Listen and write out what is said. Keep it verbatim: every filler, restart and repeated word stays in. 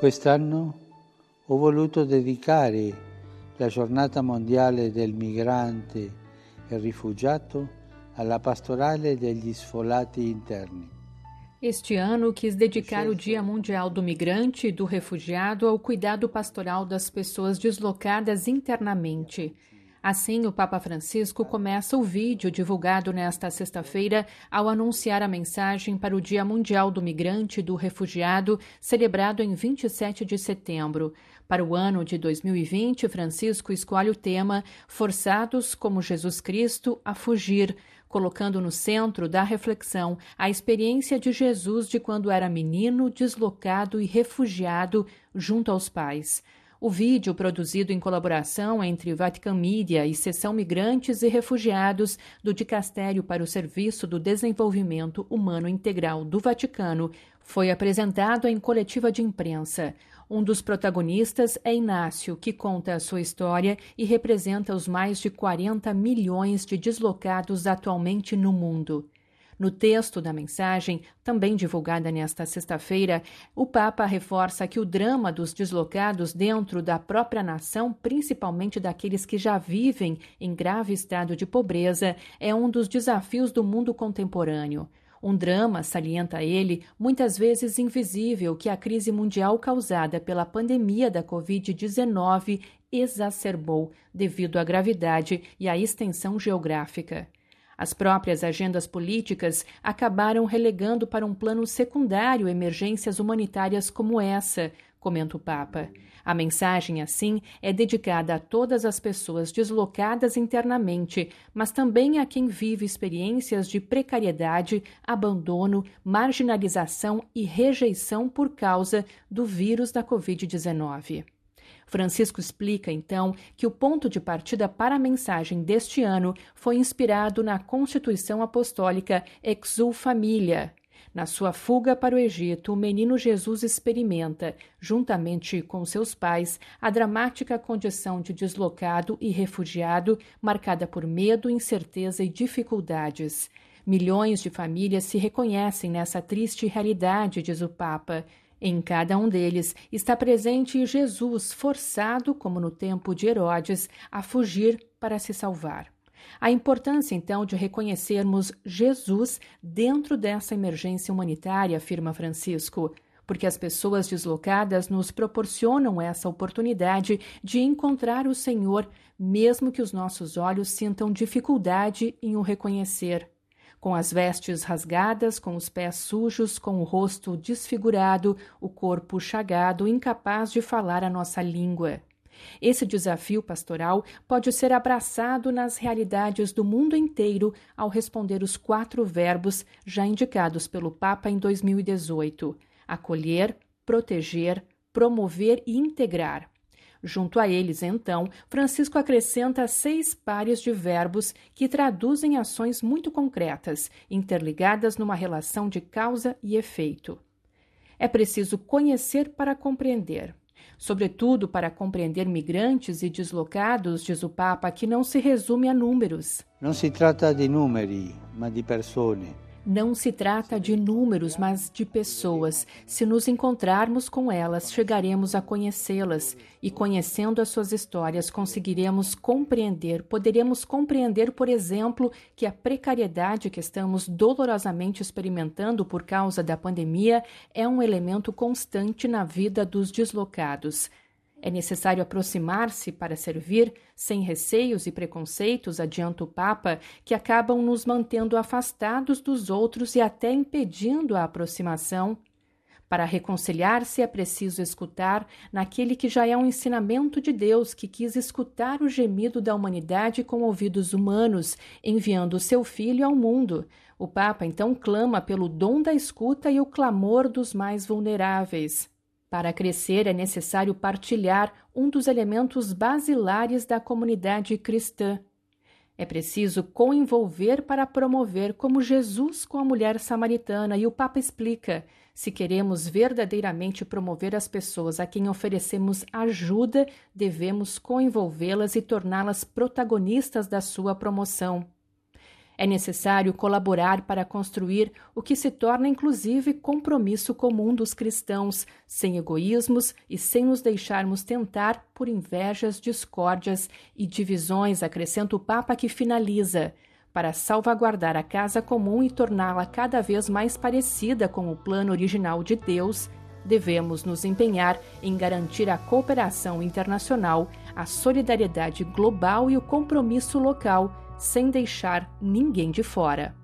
Quest'anno ho voluto dedicare la giornata mondiale del migrante e rifugiato alla pastorale degli sfollati interni. Este ano quis dedicar o Dia Mundial do Migrante e do Refugiado ao cuidado pastoral das pessoas deslocadas internamente. Assim, o Papa Francisco começa o vídeo divulgado nesta sexta-feira ao anunciar a mensagem para o Dia Mundial do Migrante e do Refugiado, celebrado em vinte e sete de setembro. Para o ano de dois mil e vinte, Francisco escolhe o tema Forçados como Jesus Cristo a Fugir, colocando no centro da reflexão a experiência de Jesus de quando era menino, deslocado e refugiado junto aos pais. O vídeo, produzido em colaboração entre Vatican Media e Seção Migrantes e Refugiados do Dicastério para o Serviço do Desenvolvimento Humano Integral do Vaticano, foi apresentado em coletiva de imprensa. Um dos protagonistas é Inácio, que conta a sua história e representa os mais de quarenta milhões de deslocados atualmente no mundo. No texto da mensagem, também divulgada nesta sexta-feira, o Papa reforça que o drama dos deslocados dentro da própria nação, principalmente daqueles que já vivem em grave estado de pobreza, é um dos desafios do mundo contemporâneo. Um drama, salienta ele, muitas vezes invisível, que a crise mundial causada pela pandemia da covid dezenove exacerbou devido à gravidade e à extensão geográfica. As próprias agendas políticas acabaram relegando para um plano secundário emergências humanitárias como essa, comenta o Papa. A mensagem, assim, é dedicada a todas as pessoas deslocadas internamente, mas também a quem vive experiências de precariedade, abandono, marginalização e rejeição por causa do vírus da covid dezenove. Francisco explica, então, que o ponto de partida para a mensagem deste ano foi inspirado na Constituição Apostólica Exul Familia. Na sua fuga para o Egito, o menino Jesus experimenta, juntamente com seus pais, a dramática condição de deslocado e refugiado, marcada por medo, incerteza e dificuldades. Milhões de famílias se reconhecem nessa triste realidade, diz o Papa. Em cada um deles está presente Jesus, forçado, como no tempo de Herodes, a fugir para se salvar. A importância, então, de reconhecermos Jesus dentro dessa emergência humanitária, afirma Francisco, porque as pessoas deslocadas nos proporcionam essa oportunidade de encontrar o Senhor, mesmo que os nossos olhos sintam dificuldade em o reconhecer. Com as vestes rasgadas, com os pés sujos, com o rosto desfigurado, o corpo chagado, incapaz de falar a nossa língua. Esse desafio pastoral pode ser abraçado nas realidades do mundo inteiro ao responder os quatro verbos já indicados pelo Papa em dois mil e dezoito: acolher, proteger, promover e integrar. Junto a eles, então, Francisco acrescenta seis pares de verbos que traduzem ações muito concretas, interligadas numa relação de causa e efeito. É preciso conhecer para compreender. Sobretudo para compreender migrantes e deslocados, diz o Papa, que não se resume a números. Não se trata de numeri, ma di persone. Não se trata de números, mas de pessoas. Se nos encontrarmos com elas, chegaremos a conhecê-las e, conhecendo as suas histórias, conseguiremos compreender, poderemos compreender, por exemplo, que a precariedade que estamos dolorosamente experimentando por causa da pandemia é um elemento constante na vida dos deslocados. É necessário aproximar-se para servir, sem receios e preconceitos, adianta o Papa, que acabam nos mantendo afastados dos outros e até impedindo a aproximação. Para reconciliar-se é preciso escutar naquele que já é um ensinamento de Deus, que quis escutar o gemido da humanidade com ouvidos humanos, enviando o seu Filho ao mundo. O Papa então clama pelo dom da escuta e o clamor dos mais vulneráveis. Para crescer é necessário partilhar um dos elementos basilares da comunidade cristã. É preciso coenvolver para promover, como Jesus com a mulher samaritana, e o Papa explica: se queremos verdadeiramente promover as pessoas a quem oferecemos ajuda, devemos coenvolvê-las e torná-las protagonistas da sua promoção. É necessário colaborar para construir o que se torna inclusive compromisso comum dos cristãos, sem egoísmos e sem nos deixarmos tentar por invejas, discórdias e divisões, acrescenta o Papa, que finaliza. Para salvaguardar a casa comum e torná-la cada vez mais parecida com o plano original de Deus, devemos nos empenhar em garantir a cooperação internacional, a solidariedade global e o compromisso local, sem deixar ninguém de fora.